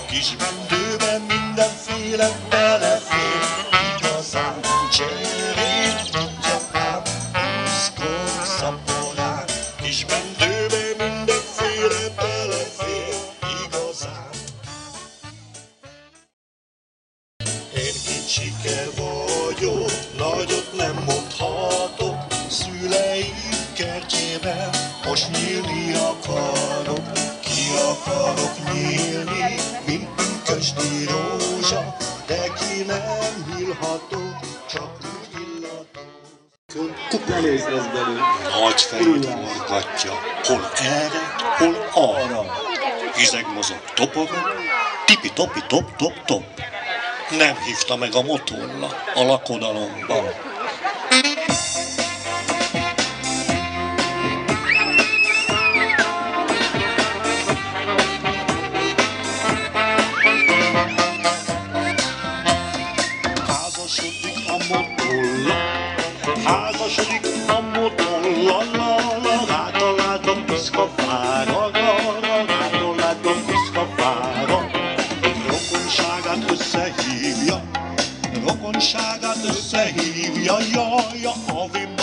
Kis bendőben mindenféle belefér, igazán cserét tudja ám, úszkod szaporán. Kis bendőben mindenféle belefér, igazán. Én kicsike vagyok, nagyot nem mondhatok, szüleim kertjében most nyílni akarok. Ki akarok nyílni, mint pünkösdi rózsa, de ki nem nyílhatok, csak úgy illatok. Nehéz lesz belőle. Nagy fejét forgatja, hol erre, hol arra. Hizeg mozog, topogok, tipi-topi-top-top-top. Nem hívta meg a motorla a lakodalomban. Házasodik a motorla, látom piszka fára, látom piszka fára. Rokonságát összehívja, jaj, a vim